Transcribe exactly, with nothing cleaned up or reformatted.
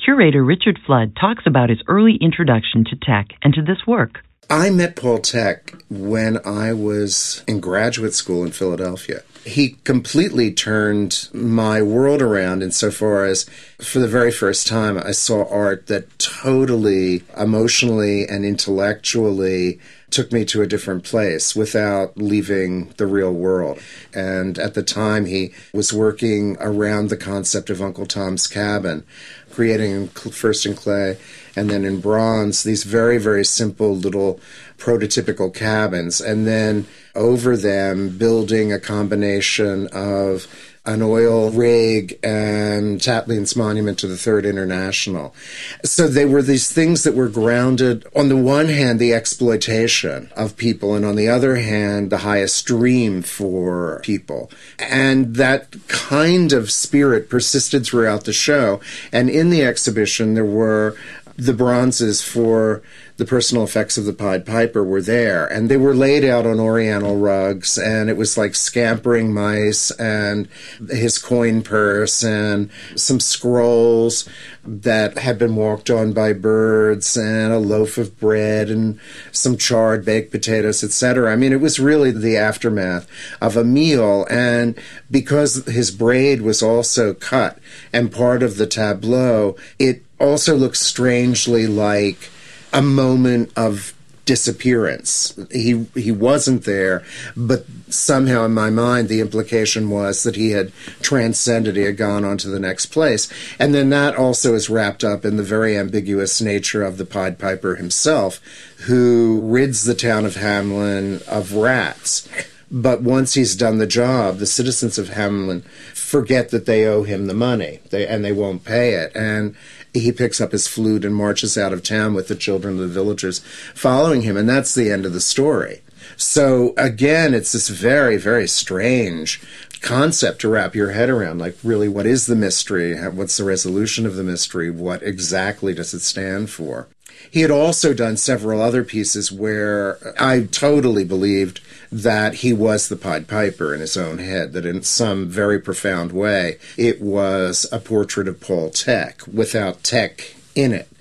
Curator Richard Flood talks about his early introduction to Tech and to this work. I met Paul Thek when I was in graduate school in Philadelphia. He completely turned my world around insofar as, for the very first time, I saw art that totally, emotionally and intellectually took me to a different place without leaving the real world. And at the time, he was working around the concept of Uncle Tom's Cabin, creating first in clay and then in bronze these very, very simple little prototypical cabins, and then over them building a combination of an oil rig and Tatlin's Monument to the Third International. So they were these things that were grounded, on the one hand, the exploitation of people, and on the other hand, the highest dream for people. And that kind of spirit persisted throughout the show. And in the exhibition, there were the bronzes for the personal effects of the Pied Piper were there, and they were laid out on oriental rugs, and it was like scampering mice and his coin purse and some scrolls that had been walked on by birds and a loaf of bread and some charred baked potatoes, et cetera. I mean, it was really the aftermath of a meal, and because his braid was also cut and part of the tableau, it also looks strangely like a moment of disappearance. He he wasn't there, but somehow in my mind the implication was that he had transcended, he had gone on to the next place. And then that also is wrapped up in the very ambiguous nature of the Pied Piper himself, who rids the town of Hamelin of rats. But once he's done the job, the citizens of Hamelin forget that they owe him the money, they, and they won't pay it. And he picks up his flute and marches out of town with the children of the villagers following him, and that's the end of the story. So, again, it's this very, very strange concept to wrap your head around. Like, really, what is the mystery? What's the resolution of the mystery? What exactly does it stand for? He had also done several other pieces where I totally believed that he was the Pied Piper in his own head, that in some very profound way it was a portrait of Paul Thek without Thek in it.